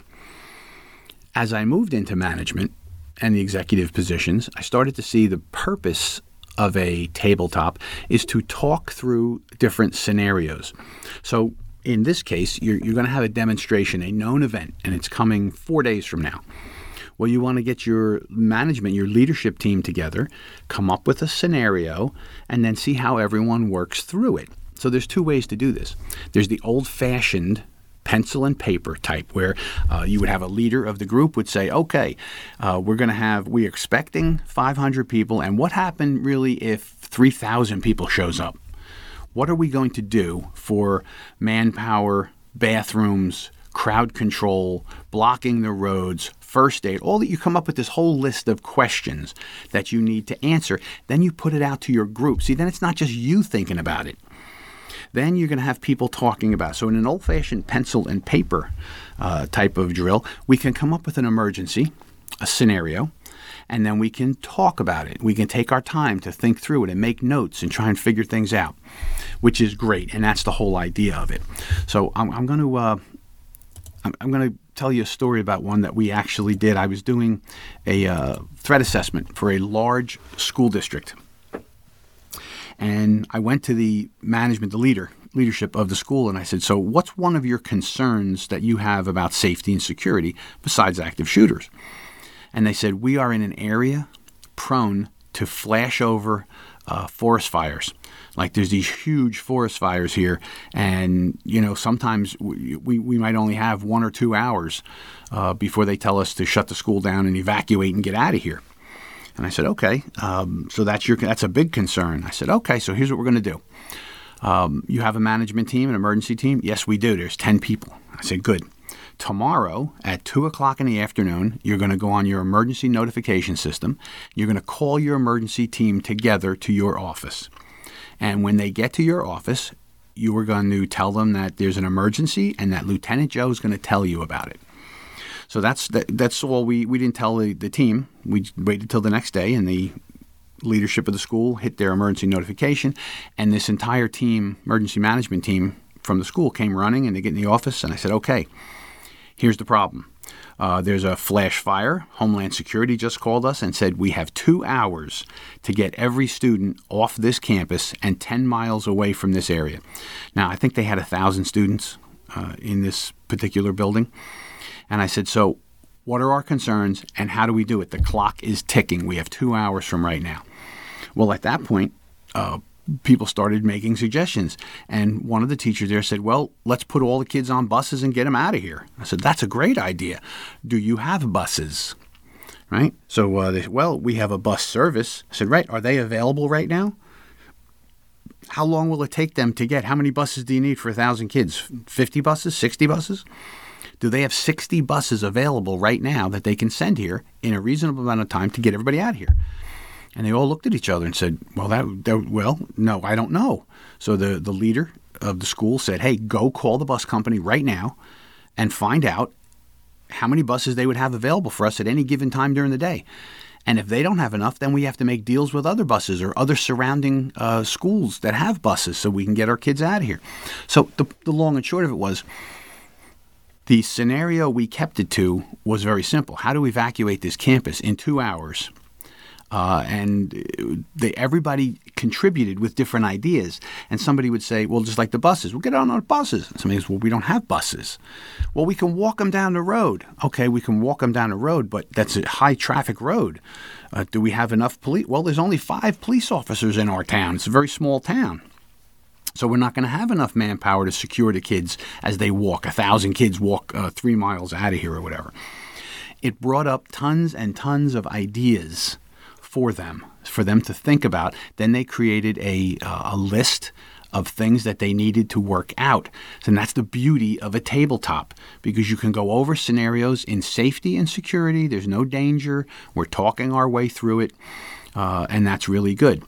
As I moved into management and the executive positions, I started to see the purpose of a tabletop is to talk through different scenarios. So in this case, you're, you're going to have a demonstration, a known event, and it's coming four days from now. Well, you want to get your management, your leadership team together, come up with a scenario, and then see how everyone works through it. So there's two ways to do this. There's the old-fashioned pencil and paper type, where uh, you would have a leader of the group would say, okay, uh, we're going to have, we're expecting five hundred people, and what happened really if three thousand people shows up? What are we going to do for manpower, bathrooms, crowd control, blocking the roads, first aid? All that, you come up with this whole list of questions that you need to answer. Then you put it out to your group. See, then it's not just you thinking about it. Then you're going to have people talking about it. So in an old-fashioned pencil and paper uh, type of drill, we can come up with an emergency, a scenario, and then we can talk about it. We can take our time to think through it and make notes and try and figure things out, which is great, and that's the whole idea of it. So I'm, I'm going to uh, I'm, I'm going to tell you a story about one that we actually did. I was doing a uh, threat assessment for a large school district, and I went to the management, the leader, leadership of the school, and I said, so what's one of your concerns that you have about safety and security besides active shooters? And they said, we are in an area prone to flashover uh, forest fires. Like there's these huge forest fires here, and you know sometimes we, we, we might only have one or two hours uh, before they tell us to shut the school down and evacuate and get out of here. And I said, okay, um, so that's your that's a big concern. I said, okay, so here's what we're going to do. Um, you have a management team, an emergency team? Yes, we do. There's ten people. I said, good. Tomorrow at two o'clock in the afternoon, you're going to go on your emergency notification system. You're going to call your emergency team together to your office. And when they get to your office, you are going to tell them that there's an emergency and that Lieutenant Joe is going to tell you about it. So that's that, that's all. We, we didn't tell the, the team. We waited till the next day, and the leadership of the school hit their emergency notification, and this entire team, emergency management team from the school, came running, and they get in the office, and I said, okay, here's the problem. Uh, there's a flash fire. Homeland Security just called us and said we have two hours to get every student off this campus and ten miles away from this area. Now, I think they had one thousand students uh, in this particular building. And I said, so what are our concerns and how do we do it? The clock is ticking. We have two hours from right now. Well, at that point, uh, people started making suggestions. And one of the teachers there said, well, let's put all the kids on buses and get them out of here. I said, that's a great idea. Do you have buses? Right? So uh, they said, well, we have a bus service. I said, right. Are they available right now? How long will it take them to get? How many buses do you need for one thousand kids? fifty buses? sixty buses? Do they have sixty buses available right now that they can send here in a reasonable amount of time to get everybody out of here? And they all looked at each other and said, well, that, that well, no, I don't know. So the, the leader of the school said, hey, go call the bus company right now and find out how many buses they would have available for us at any given time during the day. And if they don't have enough, then we have to make deals with other buses or other surrounding uh, schools that have buses so we can get our kids out of here. So the, the long and short of it was, the scenario we kept it to was very simple. How do we evacuate this campus in two hours? Uh, and they, everybody contributed with different ideas. And somebody would say, well, just like the buses, we'll get on our buses. And somebody says, well, we don't have buses. Well, we can walk them down the road. Okay, we can walk them down the road, but that's a high traffic road. Uh, do we have enough police? Well, there's only five police officers in our town. It's a very small town. So we're not going to have enough manpower to secure the kids as they walk. A thousand kids walk uh, three miles out of here or whatever. It brought up tons and tons of ideas for them, for them to think about. Then they created a, uh, a list of things that they needed to work out. And that's the beauty of a tabletop, because you can go over scenarios in safety and security. There's no danger. We're talking our way through it, uh, and that's really good.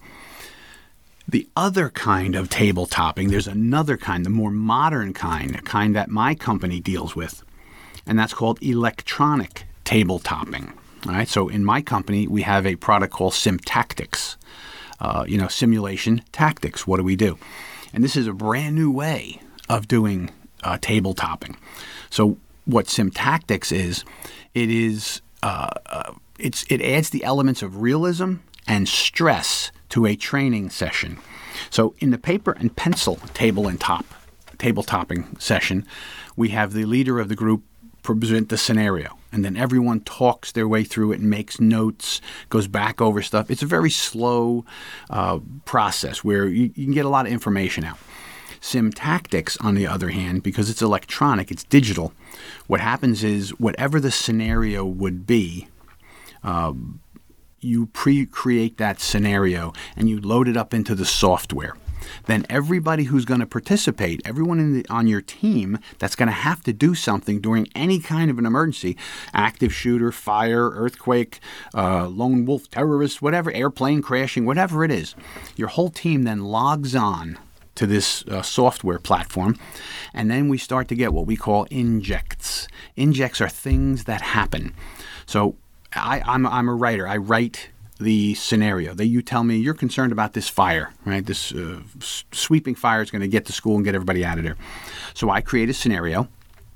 The other kind of tabletopping, there's another kind, the more modern kind, a kind that my company deals with, and that's called electronic tabletopping. All right, so in my company, we have a product called SimTactics, uh, you know, simulation tactics. What do we do? And this is a brand new way of doing uh, tabletopping. So what SimTactics is, it is uh, uh, it's it adds the elements of realism and stress to a training session. So in the paper and pencil table and top tabletopping session, we have the leader of the group present the scenario, and then everyone talks their way through it and makes notes, goes back over stuff. It's a very slow uh, process where you, you can get a lot of information out. SimTactics, on the other hand, because it's electronic, it's digital, what happens is whatever the scenario would be, uh, you pre-create that scenario and you load it up into the software. Then everybody who's going to participate, everyone in the, on your team that's going to have to do something during any kind of an emergency, active shooter, fire, earthquake, uh, lone wolf terrorist, whatever, airplane crashing, whatever it is, your whole team then logs on to this uh, software platform, and then we start to get what we call injects. Injects are things that happen. So I, I'm, I'm a writer. I write the scenario. That you tell me you're concerned about this fire, right? This uh, s- sweeping fire is going to get to school and get everybody out of there. So I create a scenario.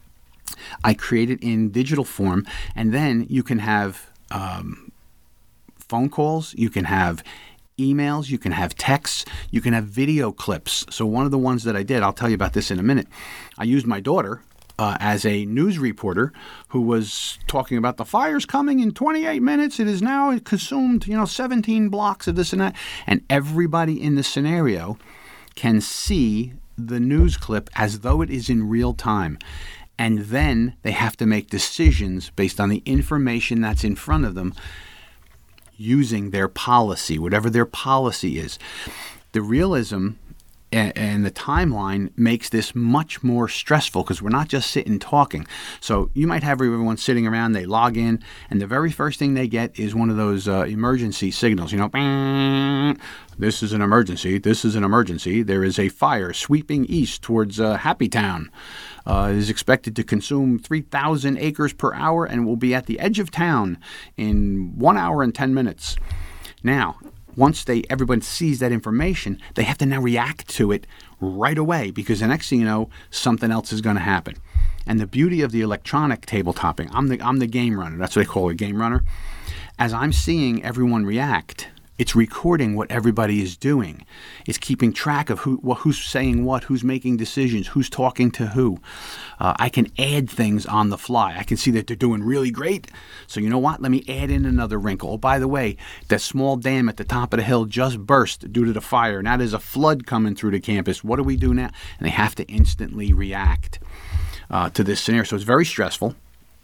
I create it in digital form, and then you can have um, phone calls. You can have emails. You can have texts. You can have video clips. So one of the ones that I did, I'll tell you about this in a minute. I used my daughter Uh, as a news reporter who was talking about the fire's coming in twenty-eight minutes. It is now consumed, you know, seventeen blocks of this and that. And everybody in the scenario can see the news clip as though it is in real time. And then they have to make decisions based on the information that's in front of them using their policy, whatever their policy is. The realism and the timeline makes this much more stressful because we're not just sitting talking. So you might have everyone sitting around, they log in, and the very first thing they get is one of those uh, emergency signals. You know, this is an emergency, this is an emergency. There is a fire sweeping east towards uh, Happy Town. Uh, it is expected to consume three thousand acres per hour and will be at the edge of town in one hour and ten minutes. Now, once they everyone sees that information, they have to now react to it right away, because the next thing you know, something else is going to happen. And the beauty of the electronic tabletopping, I'm the I'm the game runner. That's what they call a game runner. As I'm seeing everyone react, it's recording what everybody is doing. It's keeping track of who who's saying what, who's making decisions, who's talking to who. Uh, I can add things on the fly. I can see that they're doing really great. So you know what? Let me add in another wrinkle. Oh, by the way, that small dam at the top of the hill just burst due to the fire. Now there's a flood coming through the campus. What do we do now? And they have to instantly react uh, to this scenario. So it's very stressful.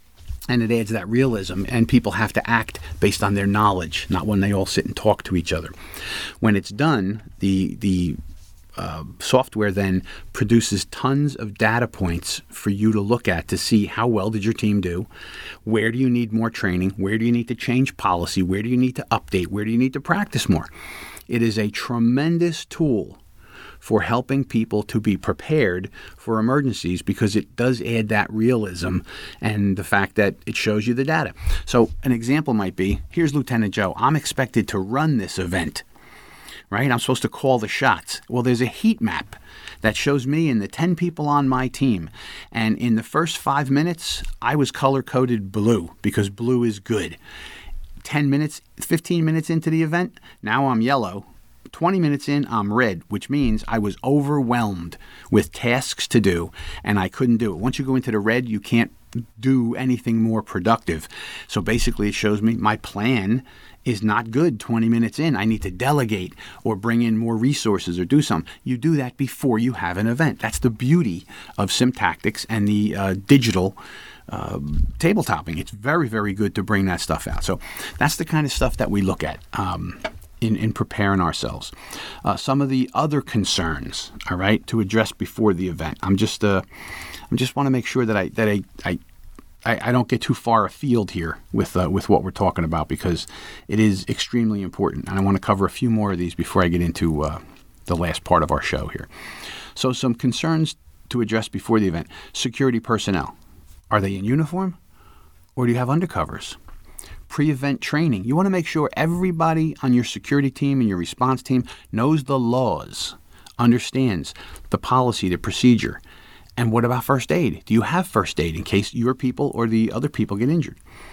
And it adds that realism, and people have to act based on their knowledge, not when they all sit and talk to each other. When it's done, the the uh, software then produces tons of data points for you to look at to see how well did your team do, where do you need more training, where do you need to change policy, where do you need to update, where do you need to practice more. It is a tremendous tool for helping people to be prepared for emergencies, because it does add that realism and the fact that it shows you the data. So an example might be, here's Lieutenant Joe. I'm expected to run this event, right? I'm supposed to call the shots. Well, there's a heat map that shows me and the ten people on my team. And in the first five minutes, I was color-coded blue because blue is good. ten minutes, fifteen minutes into the event, now I'm yellow. twenty minutes in, I'm red, which means I was overwhelmed with tasks to do, and I couldn't do it. Once you go into the red, you can't do anything more productive. So basically, it shows me my plan is not good twenty minutes in. I need to delegate or bring in more resources or do something. You do that before you have an event. That's the beauty of SimTactics and the uh, digital uh, tabletopping. It's very, very good to bring that stuff out. So that's the kind of stuff that we look at Um, In, in preparing ourselves. Uh, some of the other concerns, all right, to address before the event. I'm just, uh, I just want to make sure that I that I, I I don't get too far afield here with uh, with what we're talking about, because it is extremely important. And I want to cover a few more of these before I get into uh, the last part of our show here. So, some concerns to address before the event: security personnel. Are they in uniform, or do you have undercovers? Pre-event training. You want to make sure everybody on your security team and your response team knows the laws, understands the policy, the procedure. And what about first aid? Do you have first aid in case your people or the other people get injured?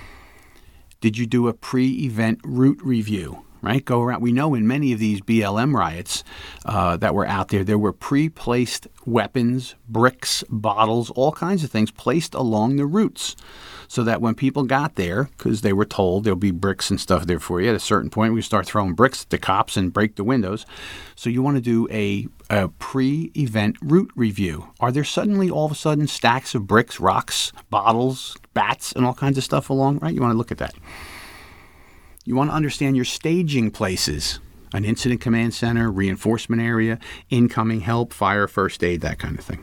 Did you do a pre-event route review? Right? Go around. We know in many of these B L M riots uh, that were out there, there were pre-placed weapons, bricks, bottles, all kinds of things placed along the routes, so that when people got there, because they were told there'll be bricks and stuff there for you, at a certain point we start throwing bricks at the cops and break the windows. So you want to do a, a pre-event route review. Are there suddenly all of a sudden stacks of bricks, rocks, bottles, bats, and all kinds of stuff along? Right? You want to look at that. You want to understand your staging places, an incident command center, reinforcement area, incoming help, fire, first aid, that kind of thing.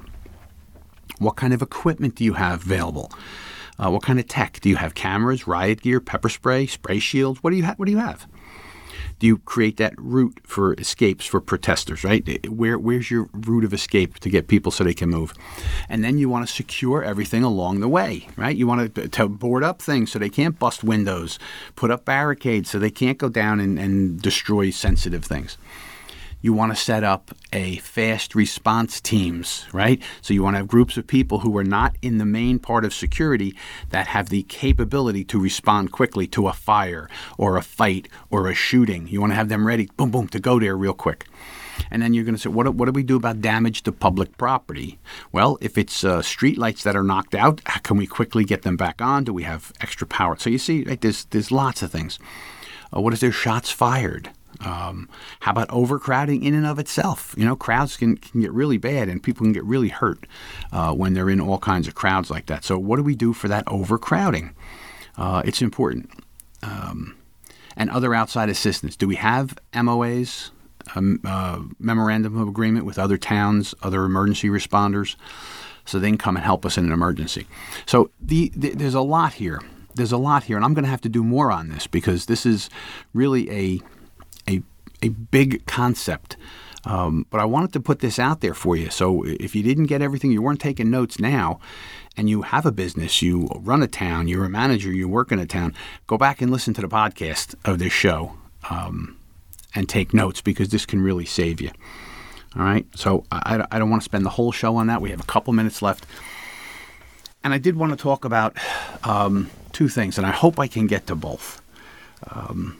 What kind of equipment do you have available? Uh, what kind of tech? Do you have cameras, riot gear, pepper spray, spray shields? What do you ha- What do you have? Do you create that route for escapes for protesters, right? Where Where's your route of escape to get people so they can move? And then you want to secure everything along the way, right? You want to, to board up things so they can't bust windows, put up barricades so they can't go down and, and destroy sensitive things. You want to set up a fast response teams, right? So you want to have groups of people who are not in the main part of security that have the capability to respond quickly to a fire or a fight or a shooting. You want to have them ready, boom, boom, to go there real quick. And then you're going to say, what, what do we do about damage to public property? Well, if it's uh, street lights that are knocked out, can we quickly get them back on? Do we have extra power? So you see, right, there's, there's lots of things. Uh, what if there's shots fired? Um, how about overcrowding in and of itself? You know, crowds can, can get really bad and people can get really hurt uh, when they're in all kinds of crowds like that. So what do we do for that overcrowding? Uh, it's important. Um, and other outside assistance. Do we have M O As, um, uh, Memorandum of Agreement with other towns, other emergency responders, so they can come and help us in an emergency? So the, the, there's a lot here. There's a lot here, and I'm going to have to do more on this because this is really a a a big concept. Um, but I wanted to put this out there for you. So if you didn't get everything, you weren't taking notes now, and you have a business, you run a town, you're a manager, you work in a town, go back and listen to the podcast of this show. Um, and take notes, because this can really save you. All right? So I, I don't want to spend the whole show on that. We have a couple minutes left. And I did want to talk about um, two things, and I hope I can get to both. Um,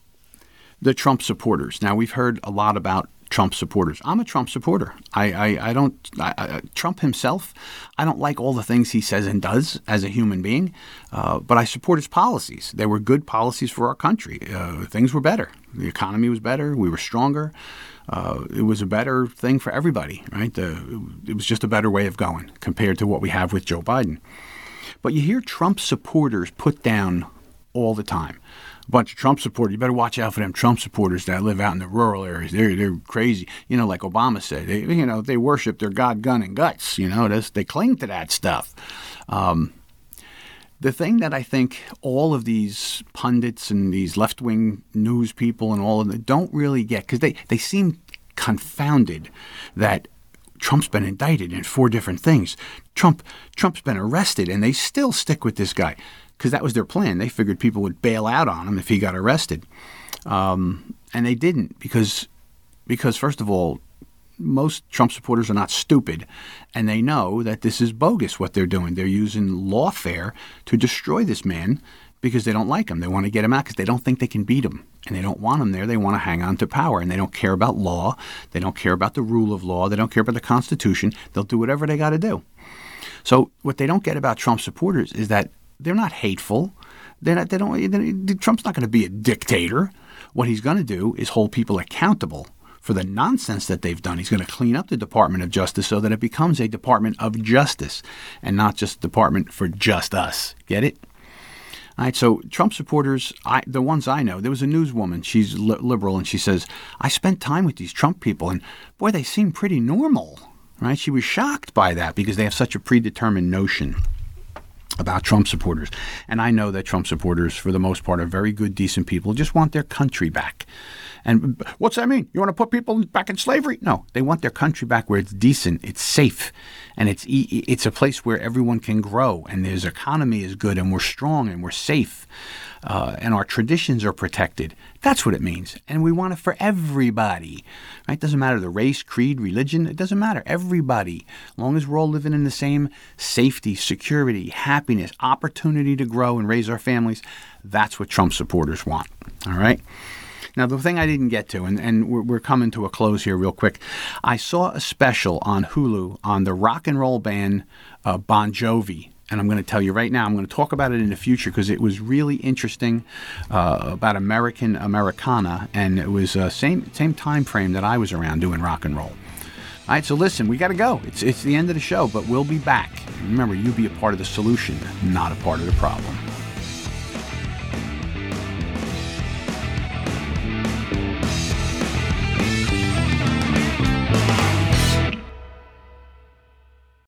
the Trump supporters. Now, we've heard a lot about Trump supporters. I'm a Trump supporter. I, I, I don't, I, I, Trump himself, I don't like all the things he says and does as a human being, uh, but I support his policies. They were good policies for our country. Uh, things were better. The economy was better. We were stronger. Uh, it was a better thing for everybody, right? The, it was just a better way of going compared to what we have with Joe Biden. But you hear Trump supporters put down all the time. A bunch of Trump supporters. You better watch out for them Trump supporters that live out in the rural areas. They're they're crazy. You know, like Obama said. They, you know, they worship their God, gun, and guts. You know, this, they cling to that stuff. Um, the thing that I think all of these pundits and these left-wing news people and all of them don't really get, because they, they seem confounded that Trump's been indicted in four different things. Trump Trump's been arrested, and they still stick with this guy. Because that was their plan. They figured people would bail out on him if he got arrested. Um, and they didn't because, because, first of all, most Trump supporters are not stupid. And they know that this is bogus what they're doing. They're using lawfare to destroy this man because they don't like him. They want to get him out because they don't think they can beat him. And they don't want him there. They want to hang on to power. And they don't care about law. They don't care about the rule of law. They don't care about the Constitution. They'll do whatever they got to do. So what they don't get about Trump supporters is that they're not hateful. They're not, they don't. They, Trump's not going to be a dictator. What he's going to do is hold people accountable for the nonsense that they've done. He's going to clean up the Department of Justice so that it becomes a Department of Justice and not just a Department for just us. Get it? All right. So Trump supporters, I, the ones I know, there was a newswoman. She's li- liberal, and she says, "I spent time with these Trump people, and boy, they seem pretty normal." Right? She was shocked by that because they have such a predetermined notion about Trump supporters. And I know that Trump supporters, for the most part, are very good, decent people, just want their country back. And what's that mean? You want to put people back in slavery? No, they want their country back where it's decent, it's safe, and it's it's a place where everyone can grow, and their economy is good, and we're strong, and we're safe, uh, and our traditions are protected. That's what it means. And we want it for everybody. Right? It doesn't matter the race, creed, religion. It doesn't matter. Everybody. As long as we're all living in the same safety, security, happiness, opportunity to grow and raise our families, that's what Trump supporters want. All right? Now, the thing I didn't get to, and, and we're, we're coming to a close here real quick, I saw a special on Hulu on the rock and roll band uh, Bon Jovi. And I'm going to tell you right now, I'm going to talk about it in the future because it was really interesting uh, about American Americana, and it was uh, same same time frame that I was around doing rock and roll. All right, so listen, we got to go. It's it's the end of the show, but we'll be back. Remember, you be a part of the solution, not a part of the problem.